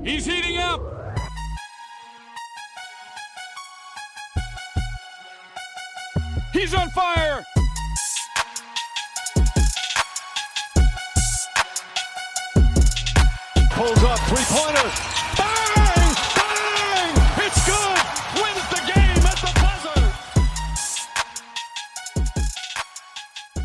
He's heating up. He's on fire. Pulls up, three-pointer. Bang! Bang! It's good. Wins the game at the buzzer.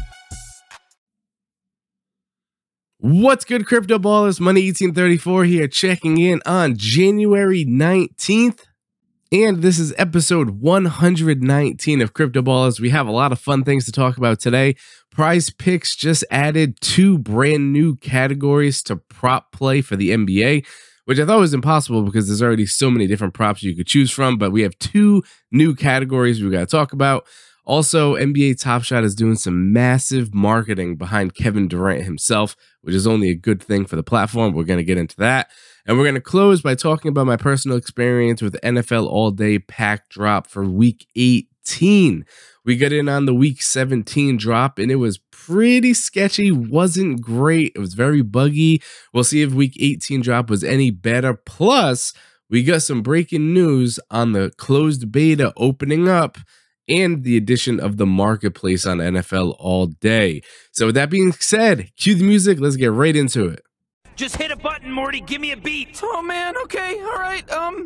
What's good, Crypto Ballers? Money1834 here, checking in on January 19th. And this is episode 119 of Crypto Ballers. We have a lot of fun things to talk about today. Prize Picks just added 2 brand new categories to prop play for the NBA, which I thought was impossible because there's already so many different props you could choose from. But we have 2 new categories we got to talk about. Also, NBA Top Shot is doing some massive marketing behind Kevin Durant himself, which is only a good thing for the platform. We're going to get into that. And we're going to close by talking about my personal experience with NFL All Day pack drop for Week 18. We got in on the Week 17 drop, and it was pretty sketchy. Wasn't great. It was very buggy. We'll see if Week 18 drop was any better. Plus, we got some breaking news on the closed beta opening up and the addition of the marketplace on NFL All Day. So with that being said, cue the music. Let's get right into it. Just hit a button, Morty. Give me a beat. Oh man, okay, all right.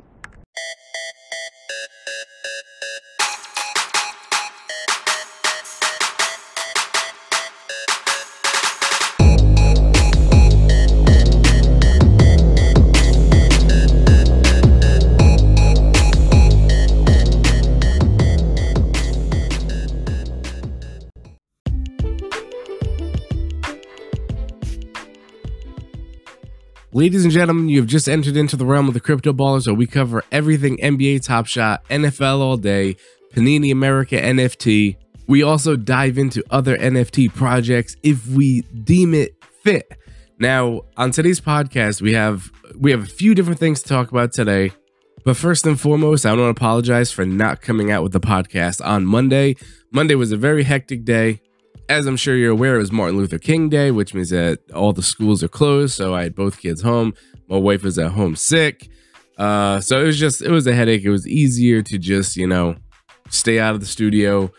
Ladies and gentlemen, you have just entered into the realm of the Crypto Ballers, where we cover everything NBA Top Shot, NFL All Day, Panini America NFT. We also dive into other NFT projects if we deem it fit. Now, on today's podcast, we have a few different things to talk about today. But first and foremost, I want to apologize for not coming out with the podcast on Monday. Monday was a very hectic day. As I'm sure you're aware, it was Martin Luther King Day, which means that all the schools are closed. So I had both kids home. My wife was at home sick. So it was a headache. It was easier to just, stay out of the studio,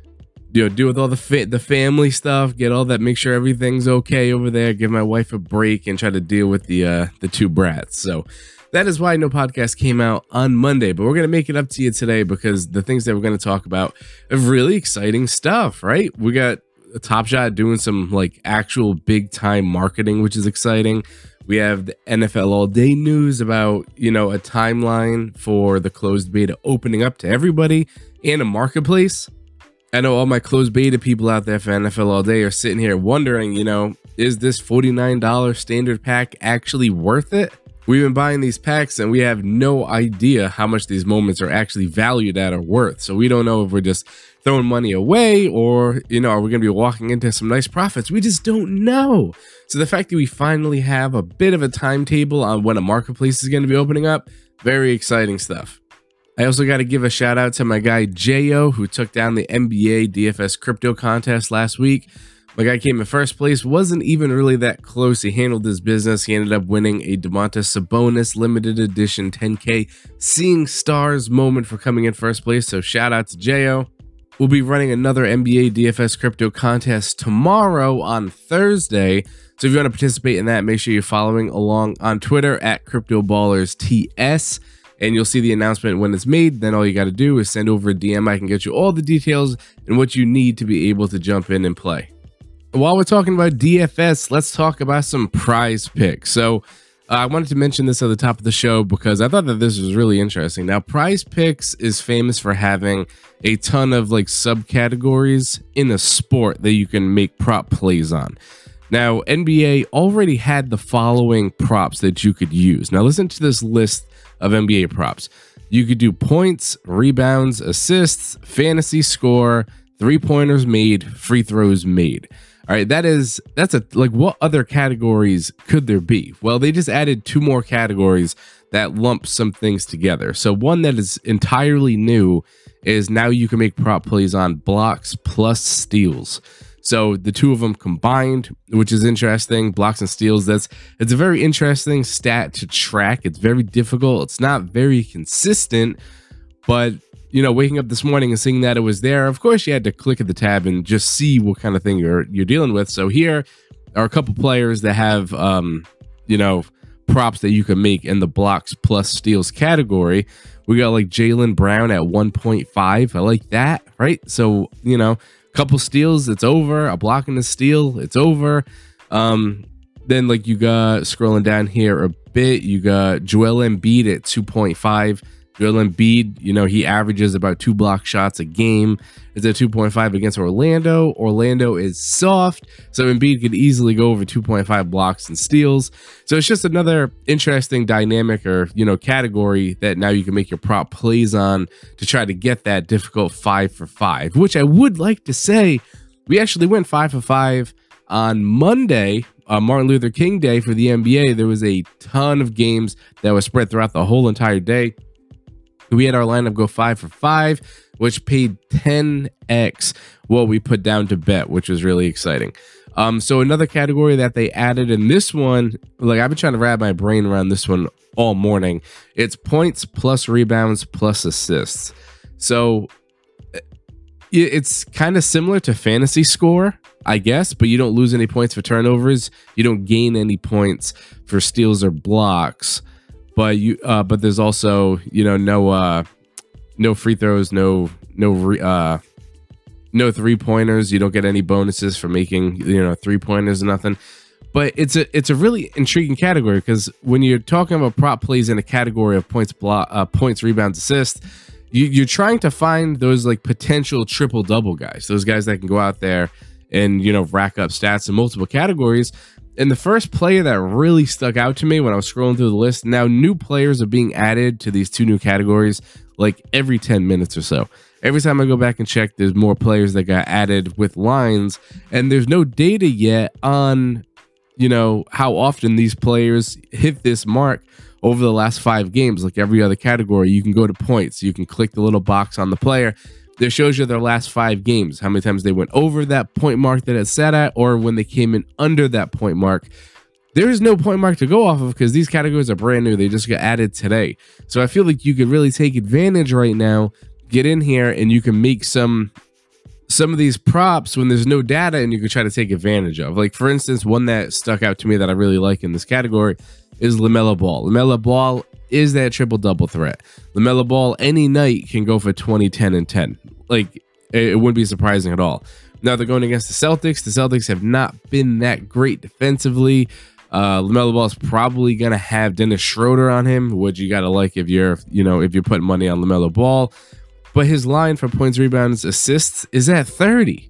deal with all the family stuff, get all that, make sure everything's okay over there, give my wife a break and try to deal with the 2 brats. So that is why no podcast came out on Monday, but we're going to make it up to you today because the things that we're going to talk about are really exciting stuff, right? We got Top Shot doing some actual big time marketing, which is exciting. We have the NFL All Day news about, a timeline for the closed beta opening up to everybody and a marketplace. I know all my closed beta people out there for NFL All Day are sitting here wondering, is this $49 standard pack actually worth it? We've been buying these packs and we have no idea how much these moments are actually valued at or worth. So we don't know if we're just throwing money away or, are we going to be walking into some nice profits? We just don't know. So the fact that we finally have a bit of a timetable on when a marketplace is going to be opening up, very exciting stuff. I also got to give a shout out to my guy J.O., who took down the NBA DFS crypto contest last week. My guy came in first place, wasn't even really that close. He handled his business. He ended up winning a Domantas Sabonis limited edition 10K Seeing Stars moment for coming in first place. So shout out to J.O. We'll be running another NBA DFS crypto contest tomorrow on Thursday. So if you want to participate in that, make sure you're following along on Twitter at CryptoBallersTS. And you'll see the announcement when it's made. Then all you got to do is send over a DM. I can get you all the details and what you need to be able to jump in and play. While we're talking about DFS, let's talk about some Prize Picks. So I wanted to mention this at the top of the show because I thought that this was really interesting. Now, Prize Picks is famous for having a ton of subcategories in a sport that you can make prop plays on. Now, NBA already had the following props that you could use. Now, listen to this list of NBA props. You could do points, rebounds, assists, fantasy score, 3-pointers made, free throws made. All right, that's what other categories could there be? Well, they just added 2 more categories that lump some things together. So one that is entirely new is now you can make prop plays on blocks plus steals. So the two of them combined, which is interesting, blocks and steals, it's a very interesting stat to track. It's very difficult. It's not very consistent, but you know, waking up this morning and seeing that it was there, of course you had to click at the tab and just see what kind of thing you're dealing with. So here are a couple players that have, you know, props that you can make in the blocks plus steals category. We got like Jaylen Brown at 1.5. I like that, right? So, you know, couple steals, it's over. A block and a steal, it's over. Then like you got, scrolling down here a bit, you got Joel Embiid at 2.5. Joel Embiid, you know, he averages about 2 block shots a game. It's at 2.5 against Orlando. Orlando is soft, so Embiid could easily go over 2.5 blocks and steals. So it's just another interesting dynamic, or, you know, category that now you can make your prop plays on to try to get that difficult 5 for 5, which I would like to say we actually went 5 for 5 on Monday, Martin Luther King Day for the NBA. There was a ton of games that were spread throughout the whole entire day. We had our lineup go 5 for 5, which paid 10x what we put down to bet, which was really exciting. So another category that they added in this one, like I've been trying to wrap my brain around this one all morning. It's points plus rebounds plus assists. So it's kind of similar to fantasy score, I guess, but you don't lose any points for turnovers. You don't gain any points for steals or blocks. But you, but there's also, you know, no free throws, no 3-pointers. You don't get any bonuses for making, you know, 3-pointers or nothing. But it's a really intriguing category, because when you're talking about prop plays in a category of points, points, rebounds, assists, you're trying to find those like potential triple double guys, those guys that can go out there and, you know, rack up stats in multiple categories. And the first player that really stuck out to me when I was scrolling through the list, now new players are being added to these 2 new categories like every 10 minutes or so. Every time I go back and check, there's more players that got added with lines, and there's no data yet on, you know, how often these players hit this mark over the last 5 games. Like every other category, you can go to points, you can click the little box on the player that shows you their last 5 games, how many times they went over that point mark that it sat at, or when they came in under that point mark. There is no point mark to go off of, because these categories are brand new. They just got added today. So I feel like you could really take advantage right now, get in here, and you can make some of these props when there's no data, and you can try to take advantage of. Like, for instance, one that stuck out to me that I really like in this category is LaMelo Ball. LaMelo Ball is that triple-double threat. LaMelo Ball any night can go for 20, 10, and 10. Like, it wouldn't be surprising at all. Now they're going against the Celtics. The Celtics have not been that great defensively. LaMelo Ball is probably going to have Dennis Schroeder on him, which you got to like if you're, you know, if you're putting money on LaMelo Ball. But his line for points, rebounds, assists is at 30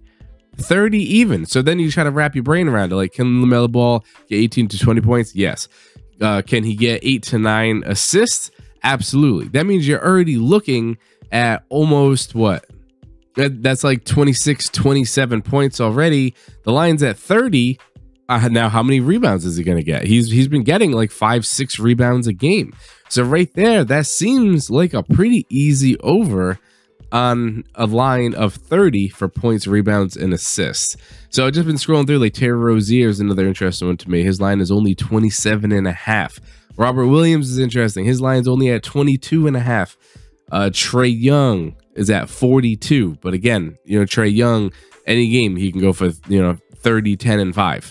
even. So then you try to wrap your brain around it. Like, can LaMelo Ball get 18 to 20 points? Yes. Can he get 8 to 9 assists? Absolutely. That means you're already looking at almost what? That's like 26, 27 points already. The line's at 30. Now, how many rebounds is he going to get? He's been getting like 5-6 rebounds a game. So right there, that seems like a pretty easy over on a line of 30 for points, rebounds, and assists. So I've just been scrolling through. Like, Terry Rozier is another interesting one to me. His line is only 27.5. Robert Williams is interesting. His line's only at 22.5. Trae Young is at 42. But again, you know, Trae Young, any game he can go for, you know, 30, 10, and 5.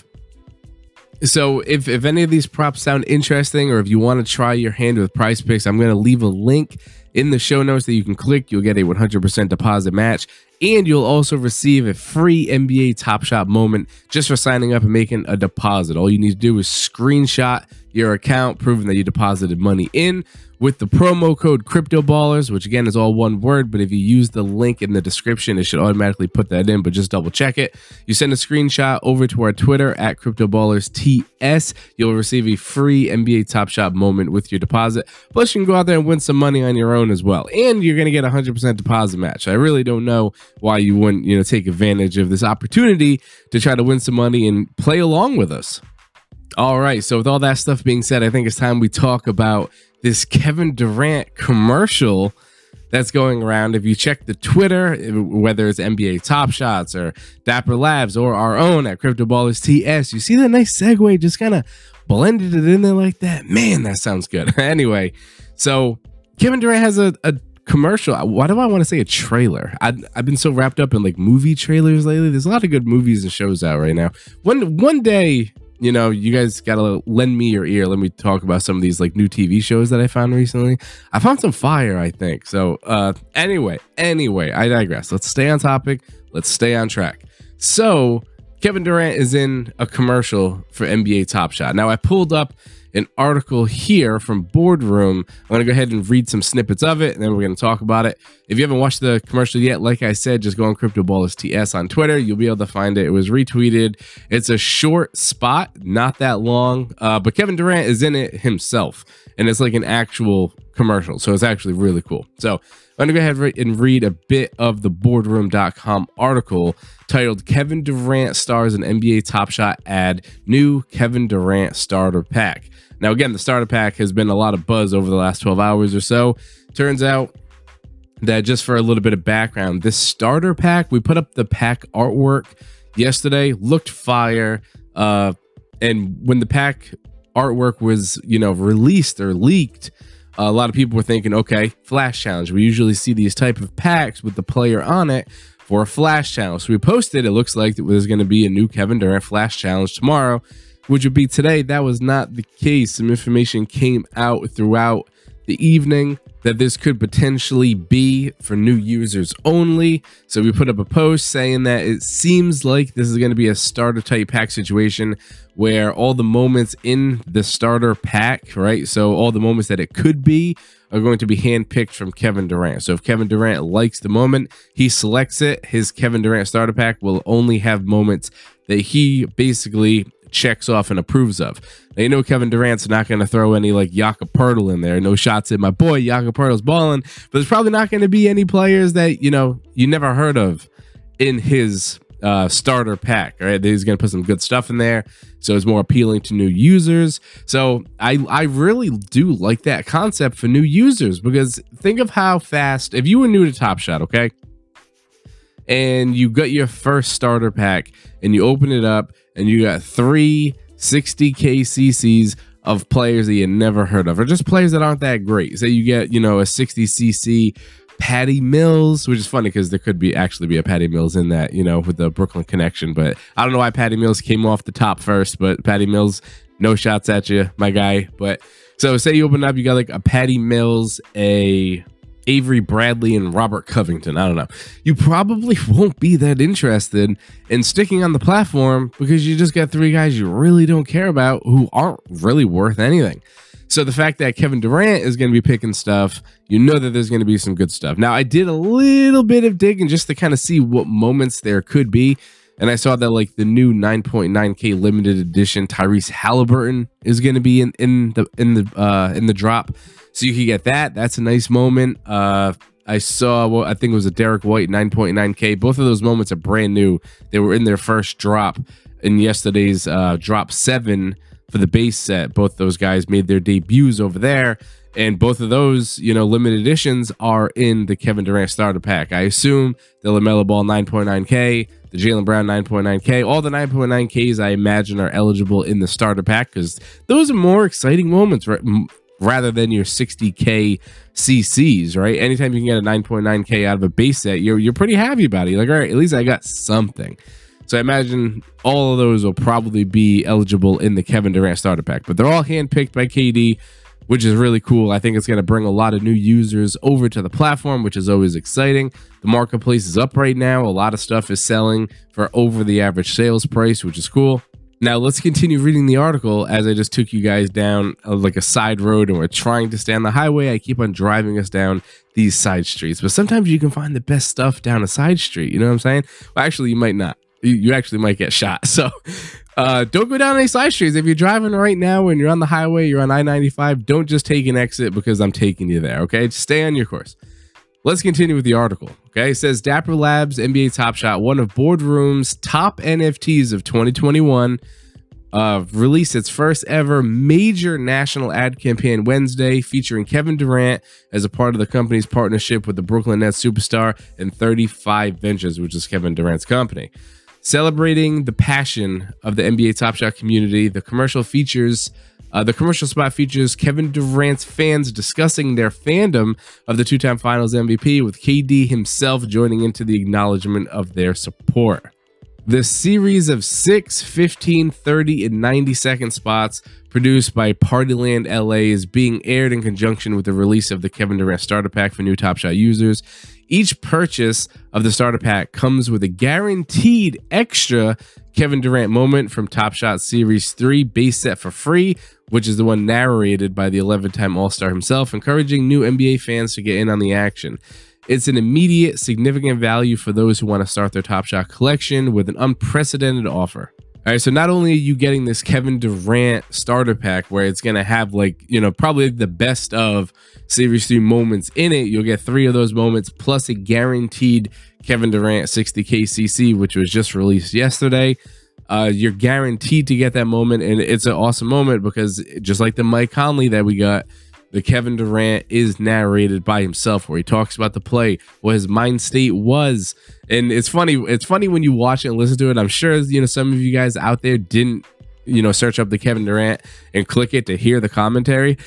So if any of these props sound interesting, or if you want to try your hand with Prize Picks, I'm going to leave a link in the show notes that you can click. You'll get a 100% deposit match, and you'll also receive a free NBA Top Shot moment just for signing up and making a deposit. All you need to do is screenshot your account proving that you deposited money in with the promo code CryptoBallers, which again is all one word, but if you use the link in the description, it should automatically put that in, but just double check it. You send a screenshot over to our Twitter at CryptoBallersTS. You'll receive a free NBA Top Shot moment with your deposit. Plus, you can go out there and win some money on your own as well. And you're going to get a 100% deposit match. I really don't know why you wouldn't, you know, take advantage of this opportunity to try to win some money and play along with us. All right, so with all that stuff being said, I think it's time we talk about this Kevin Durant commercial that's going around. If you check the Twitter, whether it's NBA Top Shots or Dapper Labs or our own at Crypto Ballers TS, you see that nice segue, just kind of blended it in there like that. Man, that sounds good. Anyway, so Kevin Durant has a commercial. Why do I want to say a trailer? I've been so wrapped up in like movie trailers lately. There's a lot of good movies and shows out right now. One day, you know, you guys gotta lend me your ear. Let me talk about some of these like new TV shows that I found recently. I found some fire, I think. So anyway, I digress. Let's stay on topic. Let's stay on track. So Kevin Durant is in a commercial for NBA Top Shot. Now I pulled up an article here from Boardroom. I'm going to go ahead and read some snippets of it, and then we're going to talk about it. If you haven't watched the commercial yet, like I said, just go on Crypto Ballers TS on Twitter. You'll be able to find it. It was retweeted. It's a short spot, not that long, but Kevin Durant is in it himself, and it's like an actual commercial, so it's actually really cool. So I'm going to go ahead and read a bit of the Boardroom.com article titled Kevin Durant Stars an NBA Top Shot Ad, New Kevin Durant Starter Pack. Now, again, the starter pack has been a lot of buzz over the last 12 hours or so. Turns out that, just for a little bit of background, this starter pack, we put up the pack artwork yesterday, looked fire. And when the pack artwork was, you know, released or leaked, a lot of people were thinking, okay, Flash Challenge. We usually see these type of packs with the player on it for a Flash Challenge. So we posted, it looks like there's going to be a new Kevin Durant Flash Challenge tomorrow, which would be today. That was not the case. Some information came out throughout the evening that this could potentially be for new users only. So we put up a post saying that it seems like this is going to be a starter type pack situation where all the moments in the starter pack, right? So all the moments that it could be are going to be handpicked from Kevin Durant. So if Kevin Durant likes the moment, he selects it. His Kevin Durant starter pack will only have moments that he basically checks off and approves of. Now, you know, Kevin Durant's not going to throw any like Jakob Poeltl in there. No shots at my boy. Jakob Poeltl's balling, but there's probably not going to be any players that, you know, you never heard of in his starter pack. All right, he's going to put some good stuff in there, so it's more appealing to new users. So I really do like that concept for new users, because think of how fast, if you were new to Top Shot, okay, and you got your first starter pack and you open it up and you got 3 60K CCs of players that you never heard of, or just players that aren't that great. Say you get, you know, a 60cc Patty Mills, which is funny because there could be actually be a Patty Mills in that, you know, with the Brooklyn connection. But I don't know why Patty Mills came off the top first, but Patty Mills, no shots at you, my guy. But so say you open up, you got like a Patty Mills, a Avery Bradley, and Robert Covington. I don't know. You probably won't be that interested in sticking on the platform because you just got 3 guys you really don't care about who aren't really worth anything. So the fact that Kevin Durant is going to be picking stuff, you know that there's going to be some good stuff. Now, I did a little bit of digging just to kind of see what moments there could be. And I saw that like the new 9.9K limited edition Tyrese Halliburton is going to be in the drop. So you can get that. That's a nice moment. I saw, well, I think it was a Derek White 9.9K. Both of those moments are brand new. They were in their first drop in yesterday's drop 7 for the base set. Both those guys made their debuts over there. And both of those, you know, limited editions are in the Kevin Durant starter pack. I assume the LaMelo Ball 9.9K, the Jaylen Brown 9.9K, all the 9.9Ks I imagine are eligible in the starter pack, because those are more exciting moments, right? Rather than your 60K CCs, right? Anytime you can get a 9.9K out of a base set, you're pretty happy about it. You're like, all right, at least I got something. So I imagine all of those will probably be eligible in the Kevin Durant starter pack, but they're all handpicked by KD, which is really cool. I think it's going to bring a lot of new users over to the platform, which is always exciting. The marketplace is up right now. A lot of stuff is selling for over the average sales price, which is cool. Now let's continue reading the article as I just took you guys down like a side road, and we're trying to stay on the highway. I keep on driving us down these side streets, but sometimes you can find the best stuff down a side street. You know what I'm saying? Well, actually, you might not. You actually might get shot. So don't go down any side streets. If you're driving right now and you're on the highway, you're on I-95, don't just take an exit because I'm taking you there. Okay, just stay on your course. Let's continue with the article. Okay, it says Dapper Labs NBA Top Shot, one of Boardroom's top NFTs of 2021. released its first ever major national ad campaign Wednesday, featuring Kevin Durant as a part of the company's partnership with the Brooklyn Nets superstar and 35 Ventures, which is Kevin Durant's company. Celebrating the passion of the NBA Top Shot community, the commercial spot features Kevin Durant's fans discussing their fandom of the two-time Finals MVP, with KD himself joining into the acknowledgement of their support. The series of 6, 15, 30, and 90-second spots produced by Partyland LA is being aired in conjunction with the release of the Kevin Durant Starter Pack for new Top Shot users. Each purchase of the Starter Pack comes with a guaranteed extra Kevin Durant moment from Top Shot Series 3 base set for free, which is the one narrated by the 11-time All-Star himself, encouraging new NBA fans to get in on the action. It's an immediate, significant value for those who want to start their Top Shot collection with an unprecedented offer. All right, so not only are you getting this Kevin Durant starter pack where it's going to have, like, you know, probably the best of Series 3 moments in it, you'll get 3 of those moments plus a guaranteed Kevin Durant 60K CC, which was just released yesterday. You're guaranteed to get that moment, and it's an awesome moment because just like the Mike Conley that we got, the Kevin Durant is narrated by himself, where he talks about the play, what his mind state was. And it's funny when you watch it and listen to it. I'm sure, you know, some of you guys out there didn't, you know, search up the Kevin Durant and click it to hear the commentary.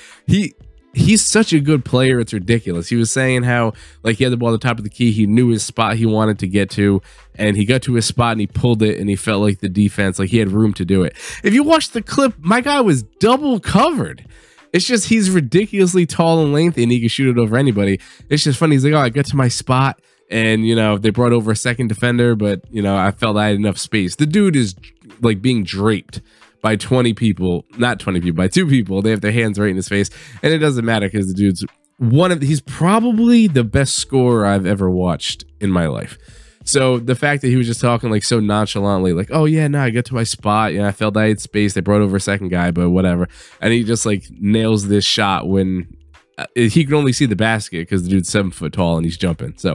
He's such a good player, it's ridiculous. He was saying how, like, he had the ball at the top of the key, he knew his spot he wanted to get to, and he got to his spot and he pulled it, and he felt like the defense, like he had room to do it. If you watch the clip, my guy was double covered. It's just he's ridiculously tall and lengthy, and he can shoot it over anybody. It's just funny. He's like, oh, I got to my spot, and, you know, they brought over a second defender, but, you know, I felt I had enough space. The dude is like being draped by 20 people, not 20 people, by 2 people. They have their hands right in his face, and it doesn't matter because the dude's he's probably the best scorer I've ever watched in my life. So the fact that he was just talking like so nonchalantly, like, oh yeah, no, I got to my spot, I felt I had space, they brought over a second guy, but whatever. And he just like nails this shot when he can only see the basket because the dude's 7 foot tall and he's jumping. So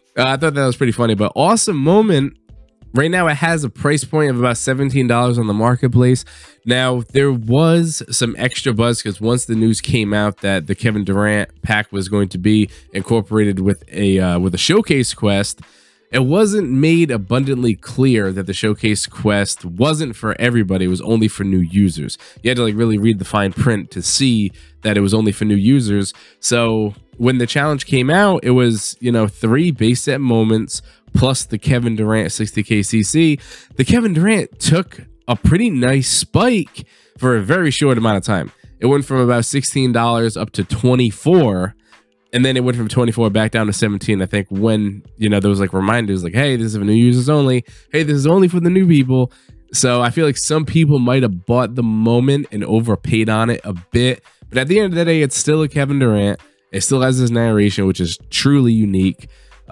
I thought that was pretty funny, but awesome moment. Right now, it has a price point of about $17 on the marketplace. Now, there was some extra buzz because once the news came out that the Kevin Durant pack was going to be incorporated with a showcase quest, it wasn't made abundantly clear that the showcase quest wasn't for everybody. It was only for new users. You had to like really read the fine print to see that it was only for new users. So when the challenge came out, it was, you know, 3 base set moments plus the Kevin Durant 60K CC. The Kevin Durant took a pretty nice spike for a very short amount of time. It went from about $16 up to $24. And then it went from 24 back down to 17, I think, when, you know, there was like reminders like, hey, this is for new users only. Hey, this is only for the new people. So I feel like some people might have bought the moment and overpaid on it a bit. But at the end of the day, it's still a Kevin Durant. It still has this narration, which is truly unique.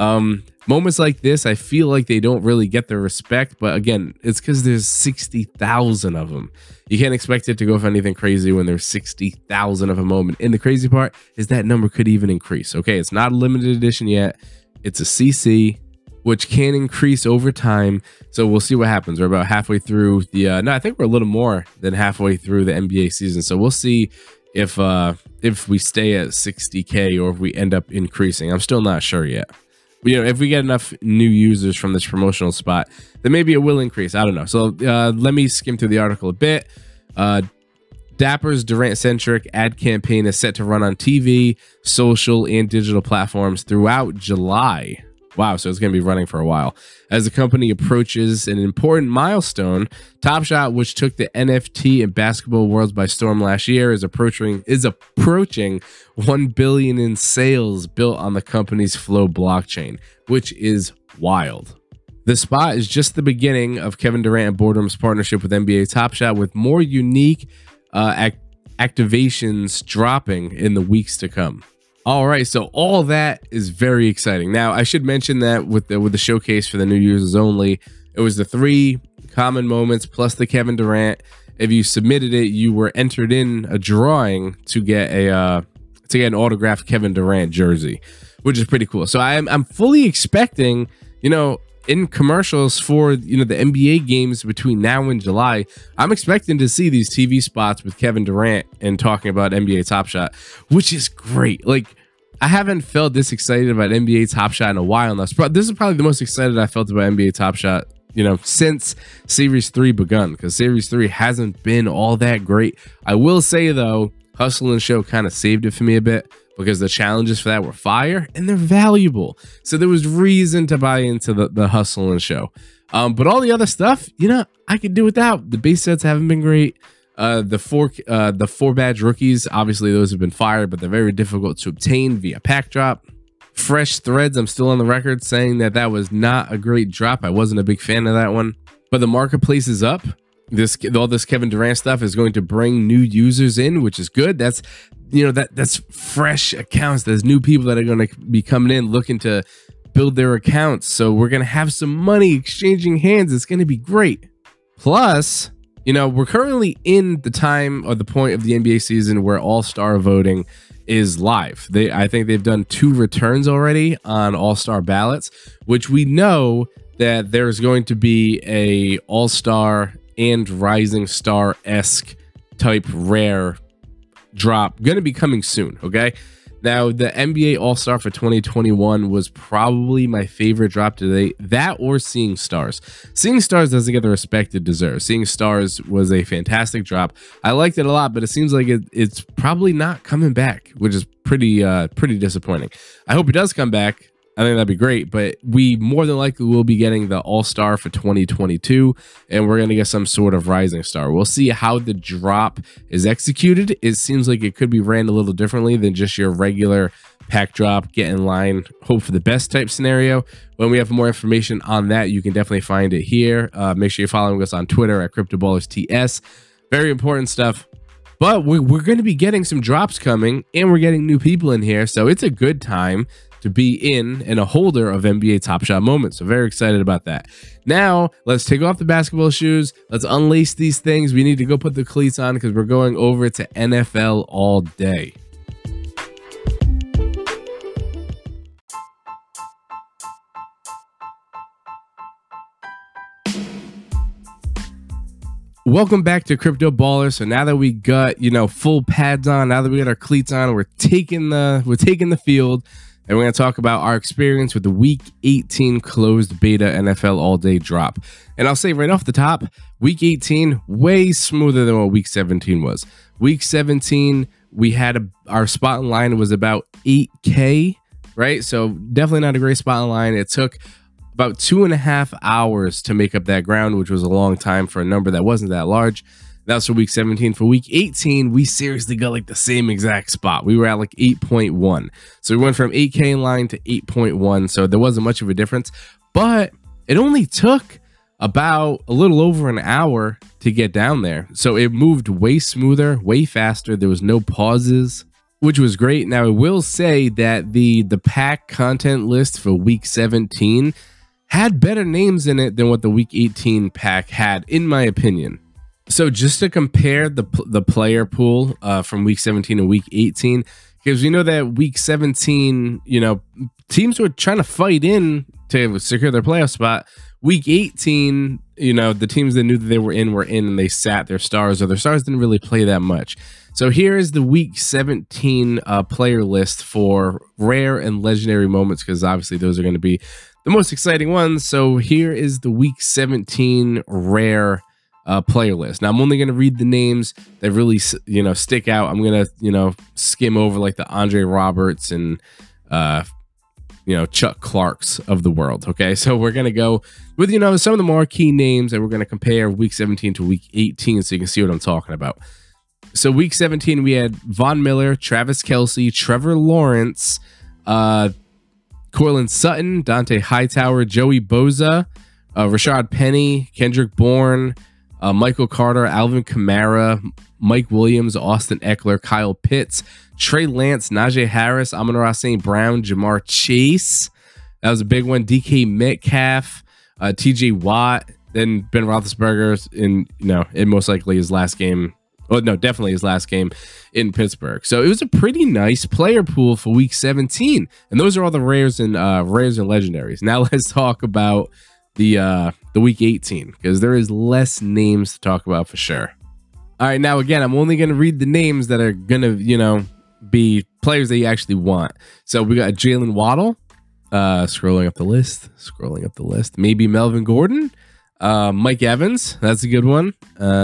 Moments like this, I feel like they don't really get the respect. But again, it's because there's 60,000 of them. You can't expect it to go for anything crazy when there's 60,000 of a moment. And the crazy part is that number could even increase. Okay, it's not a limited edition yet. It's a CC, which can increase over time. So we'll see what happens. We're about halfway through the no, I think we're a little more than halfway through the NBA season. So we'll see if we stay at 60K or if we end up increasing. I'm still not sure yet. You know, if we get enough new users from this promotional spot, then maybe it will increase. I don't know. So let me skim through the article a bit. Dapper's Durant-centric ad campaign is set to run on TV, social, and digital platforms throughout July. Wow, so it's going to be running for a while. As the company approaches an important milestone, Top Shot, which took the NFT and basketball worlds by storm last year, is approaching 1 billion in sales built on the company's Flow blockchain, which is wild. The spot is just the beginning of Kevin Durant and Boredom's partnership with NBA Top Shot, with more unique activations dropping in the weeks to come. All right, so all that is very exciting. Now, I should mention that with the showcase for the new users only, it was the 3 common moments plus the Kevin Durant. If you submitted it, you were entered in a drawing to get an autographed Kevin Durant jersey, which is pretty cool. So I'm fully expecting, you know, in commercials for the NBA games between now and July, I'm expecting to see these TV spots with Kevin Durant and talking about NBA Top Shot, which is great. Like, I haven't felt this excited about NBA Top Shot in a while now. This is probably the most excited I felt about NBA Top Shot, since Series 3 begun, because Series 3 hasn't been all that great. I will say, though, Hustle and Show kind of saved it for me a bit, because the challenges for that were fire and they're valuable. So there was reason to buy into the Hustle and Show. But all the other stuff, I could do without. The base sets haven't been great. The four badge rookies, obviously those have been fired, but they're very difficult to obtain via pack drop. Fresh threads, I'm still on the record saying that was not a great drop. I wasn't a big fan of that one, but the marketplace is up. All this Kevin Durant stuff is going to bring new users in, which is good. That's that's fresh accounts. There's new people that are going to be coming in looking to build their accounts. So we're going to have some money exchanging hands. It's going to be great. Plus, we're currently in the time or the point of the NBA season where All-Star voting is live. I think they've done 2 returns already on All-Star ballots, which we know that there's going to be a All-Star and Rising Star-esque type rare drop going to be coming soon. Okay, now the NBA All-Star for 2021 was probably my favorite drop today. That or Seeing Stars. Seeing Stars doesn't get the respect it deserves. Seeing Stars was a fantastic drop. I liked it a lot, but it seems like it's probably not coming back, which is pretty disappointing. I hope it does come back. I think that'd be great, but we more than likely will be getting the All-Star for 2022, and we're going to get some sort of Rising Star. We'll see how the drop is executed. It seems like it could be ran a little differently than just your regular pack drop, get in line, hope for the best type scenario. When we have more information on that, you can definitely find it here. Make sure you're following us on Twitter at CryptoBallersTS. Very important stuff. But we're going to be getting some drops coming, and we're getting new people in here, so it's a good time to be in and a holder of NBA Top Shot moments. So very excited about that. Now, let's take off the basketball shoes. Let's unlace these things. We need to go put the cleats on because we're going over to NFL all day. Welcome back to Crypto Baller. So now that we got, full pads on, now that we got our cleats on, we're taking the field. And we're going to talk about our experience with the Week 18 closed beta NFL all-day drop. And I'll say right off the top, Week 18, way smoother than what Week 17 was. Week 17, we had our spot in line was about 8K, right? So definitely not a great spot in line. It took about 2.5 hours to make up that ground, which was a long time for a number that wasn't that large. That's for Week 17. For Week 18, we seriously got like the same exact spot. We were at like 8.1. So we went from 8K in line to 8.1. So there wasn't much of a difference, but it only took about a little over an hour to get down there. So it moved way smoother, way faster. There was no pauses, which was great. Now I will say that the pack content list for Week 17 had better names in it than what the Week 18 pack had, in my opinion. So just to compare the player pool from Week 17 and Week 18, because we know that Week 17, teams were trying to fight in to secure their playoff spot. Week 18, the teams that knew that they were in, and they sat their stars, or their stars didn't really play that much. So here is the Week 17 player list for rare and legendary moments, because obviously those are going to be the most exciting ones. So here is the Week 17 rare player list. Now I'm only going to read the names that really stick out. I'm going to skim over like the Andre Roberts and Chuck Clarks of the world. Okay, so we're going to go with some of the more key names, and we're going to compare Week 17 to Week 18 so you can see what I'm talking about. So Week 17 we had Von Miller, Travis Kelce, Trevor Lawrence, Courtland Sutton, Dante Hightower, Joey Bosa, Rashad Penny, Kendrick Bourne, Michael Carter, Alvin Kamara, Mike Williams, Austin Eckler, Kyle Pitts, Trey Lance, Najee Harris, Amon-Ra St. Brown, Jamar Chase. That was a big one. DK Metcalf, TJ Watt, then Ben Roethlisberger in most likely his last game. Well, no, definitely his last game in Pittsburgh. So it was a pretty nice player pool for Week 17. And those are all the rares and legendaries. Now let's talk about the week 18, because there is less names to talk about for sure. All right, now again, I'm only going to read the names that are going to, be players that you actually want. So we got Jalen Waddle, scrolling up the list. Maybe Melvin Gordon, Mike Evans, that's a good one.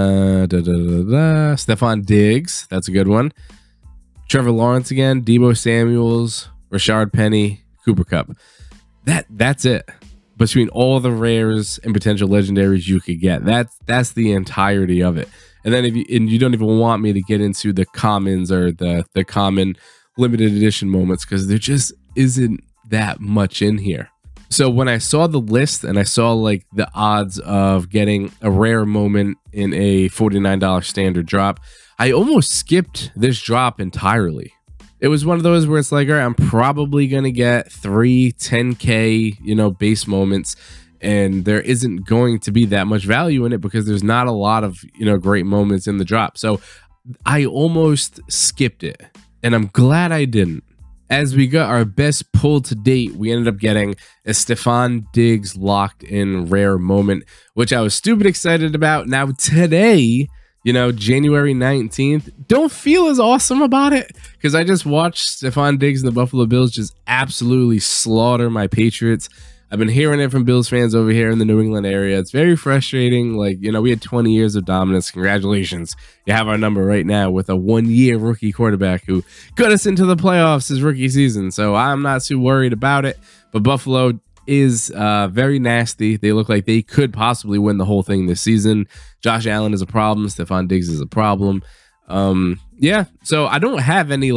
Stephon Diggs, that's a good one. Trevor Lawrence again, Deebo Samuels, Rashard Penny, Cooper Kupp. That's it. Between all the rares and potential legendaries you could get, that's the entirety of it. And then you don't even want me to get into the commons or the common limited edition moments, because there just isn't that much in here. So when I saw the list and I saw like the odds of getting a rare moment in a $49 standard drop, I almost skipped this drop entirely. It was one of those where it's like, all right, I'm probably going to get 3 10K, base moments, and there isn't going to be that much value in it because there's not a lot of, great moments in the drop. So I almost skipped it, and I'm glad I didn't. As we got our best pull to date, we ended up getting a Stephon Diggs locked in rare moment, which I was stupid excited about. Now today, January 19th, don't feel as awesome about it because I just watched Stephon Diggs and the Buffalo Bills just absolutely slaughter my Patriots. I've been hearing it from Bills fans over here in the New England area. It's very frustrating. Like, we had 20 years of dominance. Congratulations. You have our number right now with a 1-year rookie quarterback who got us into the playoffs his rookie season. So I'm not too worried about it. But Buffalo is very nasty. They look like they could possibly win the whole thing this season. Josh Allen is a problem. Stephon Diggs is a problem. Yeah, so I don't have any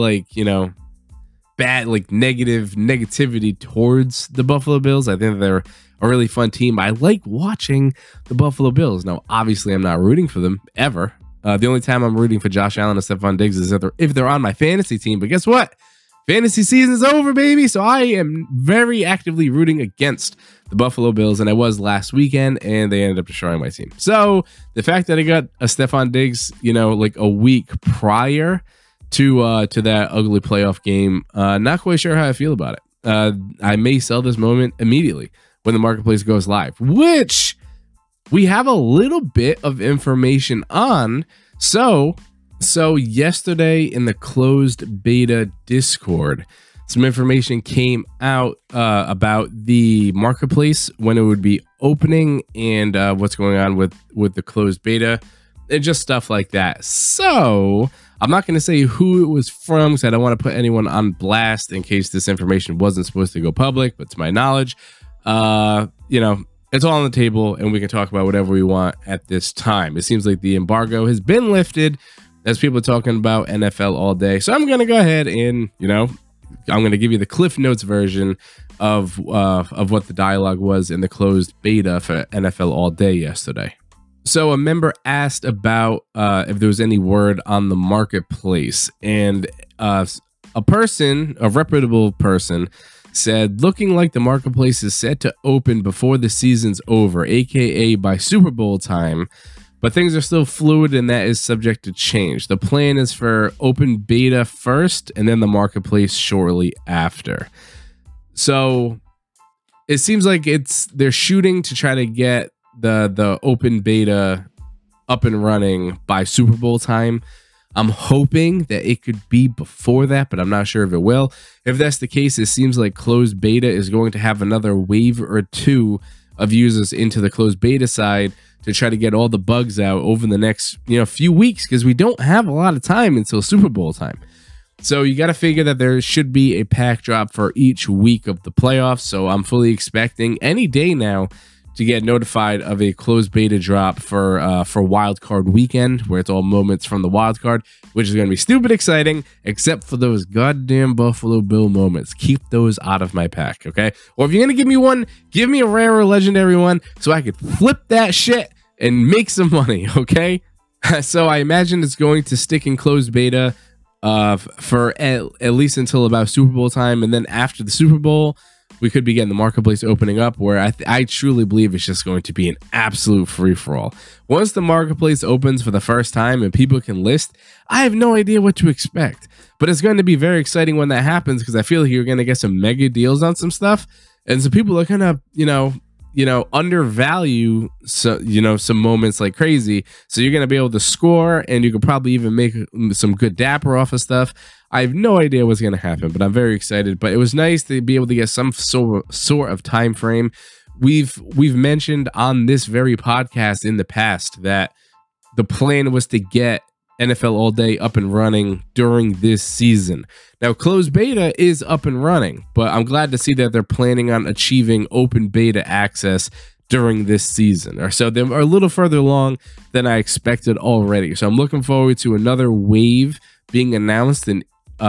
bad negativity towards the Buffalo Bills. I think they're a really fun team. I like watching the Buffalo Bills. Now, obviously, I'm not rooting for them ever. The only time I'm rooting for Josh Allen and Stephon Diggs is if they're on my fantasy team. But guess what? Fantasy season's over, baby. So I am very actively rooting against the Buffalo Bills, and I was last weekend, and they ended up destroying my team. So the fact that I got a Stephon Diggs, like a week prior to that ugly playoff game, not quite sure how I feel about it. I may sell this moment immediately when the marketplace goes live, which we have a little bit of information on. So yesterday in the closed beta Discord, some information came out about the marketplace, when it would be opening, and what's going on with the closed beta and just stuff like that. So I'm not going to say who it was from because I don't want to put anyone on blast in case this information wasn't supposed to go public, but to my knowledge, it's all on the table and we can talk about whatever we want at this time. It seems like the embargo has been lifted as people are talking about NFL all day. So I'm going to go ahead and, I'm going to give you the Cliff Notes version of what the dialogue was in the closed beta for NFL all day yesterday. So a member asked about if there was any word on the marketplace, and a reputable person, said, looking like the marketplace is set to open before the season's over, aka by Super Bowl time, but things are still fluid and that is subject to change. The plan is for open beta first and then the marketplace shortly after. So it seems like they're shooting to try to get the open beta up and running by Super Bowl time. I'm hoping that it could be before that, but I'm not sure if it will. If that's the case, it seems like closed beta is going to have another wave or two of users into the closed beta side to try to get all the bugs out over the next few weeks, because we don't have a lot of time until Super Bowl time. So you got to figure that there should be a pack drop for each week of the playoffs. So I'm fully expecting any day now to get notified of a closed beta drop for wild card weekend, where it's all moments from the wild card, which is going to be stupid exciting, except for those goddamn Buffalo Bill moments. Keep those out of my pack, okay? Or if you're going to give me one, give me a rare or legendary one so I could flip that shit and make some money, okay? So I imagine it's going to stick in closed beta for at least until about Super Bowl time, and then after the Super Bowl, we could be getting the marketplace opening up, where I truly believe it's just going to be an absolute free-for-all. Once the marketplace opens for the first time and people can list, I have no idea what to expect. But it's going to be very exciting when that happens, because I feel like you're going to get some mega deals on some stuff. And so people are going to, undervalue some moments like crazy. So you're going to be able to score, and you could probably even make some good dapper off of stuff. I have no idea what's going to happen, but I'm very excited. But it was nice to be able to get some sort of time frame. We've mentioned on this very podcast in the past that the plan was to get NFL All Day up and running during this season. Now, closed beta is up and running, but I'm glad to see that they're planning on achieving open beta access during this season. Or so they're a little further along than I expected already. So I'm looking forward to another wave being announced and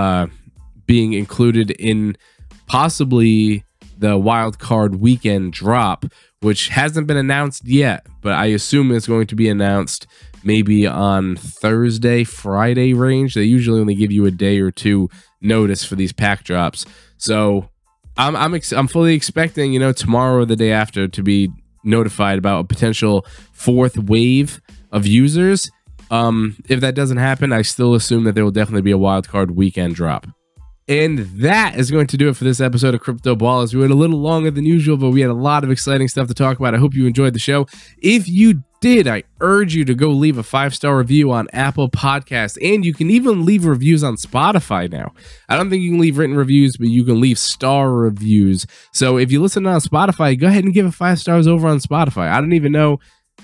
being included in possibly the wild card weekend drop, which hasn't been announced yet, but I assume it's going to be announced maybe on Thursday, Friday range. They usually only give you a day or two notice for these pack drops. So I'm fully expecting, tomorrow or the day after to be notified about a potential fourth wave of users. If that doesn't happen, I still assume that there will definitely be a wild card weekend drop. And that is going to do it for this episode of Crypto Ballers. We went a little longer than usual, but we had a lot of exciting stuff to talk about. I hope you enjoyed the show. If you did, I urge you to go leave a 5-star review on Apple Podcasts, and you can even leave reviews on Spotify now. I don't think you can leave written reviews, but you can leave star reviews. So if you listen on Spotify, go ahead and give it 5 stars over on Spotify. I don't even know,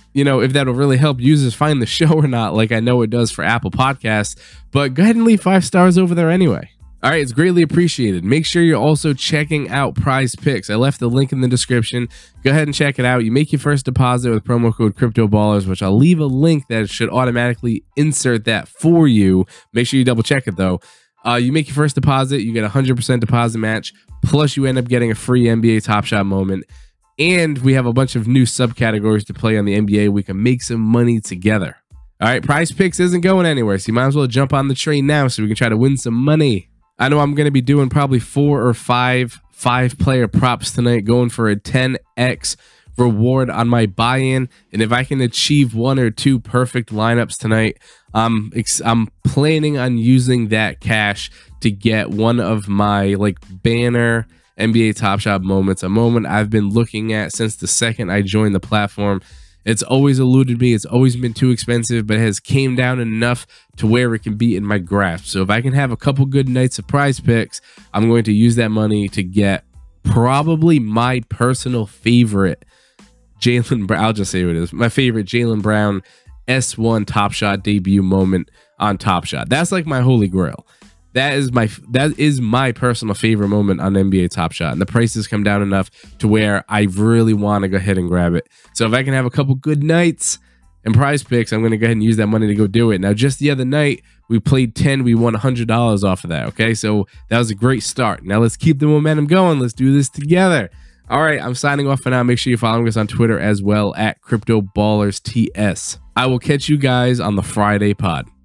if that'll really help users find the show or not, like I know it does for Apple Podcasts, but go ahead and leave 5 stars over there anyway. All right, it's greatly appreciated. Make sure you're also checking out Prize Picks. I left the link in the description. Go ahead and check it out. You make your first deposit with promo code CryptoBallers, which I'll leave a link that should automatically insert that for you. Make sure you double check it, though. You make your first deposit, you get a 100% deposit match, plus you end up getting a free NBA Top Shot moment. And we have a bunch of new subcategories to play on the NBA. We can make some money together. All right, Prize Picks isn't going anywhere, so you might as well jump on the train now so we can try to win some money. I know I'm going to be doing probably 4 or 5 5-player props tonight, going for a 10x reward on my buy-in. And if I can achieve 1 or 2 perfect lineups tonight, I'm planning on using that cash to get one of my banner NBA Top Shot moments, a moment I've been looking at since the second I joined the platform. It's always eluded me. It's always been too expensive, but it has came down enough to where it can be in my grasp. So if I can have a couple good nights of Prize Picks, I'm going to use that money to get probably my personal favorite Jaylen Brown. I'll just say what it is. My favorite Jaylen Brown S1 Top Shot debut moment on Top Shot. That's like my holy grail. That is my personal favorite moment on NBA Top Shot, and the prices come down enough to where I really want to go ahead and grab it. So if I can have a couple good nights and Prize Picks, I'm going to go ahead and use that money to go do it. Now, just the other night, we played 10. We won $100 off of that, okay? So that was a great start. Now let's keep the momentum going. Let's do this together. All right, I'm signing off for now. Make sure you're following us on Twitter as well at CryptoBallersTS. I will catch you guys on the Friday pod.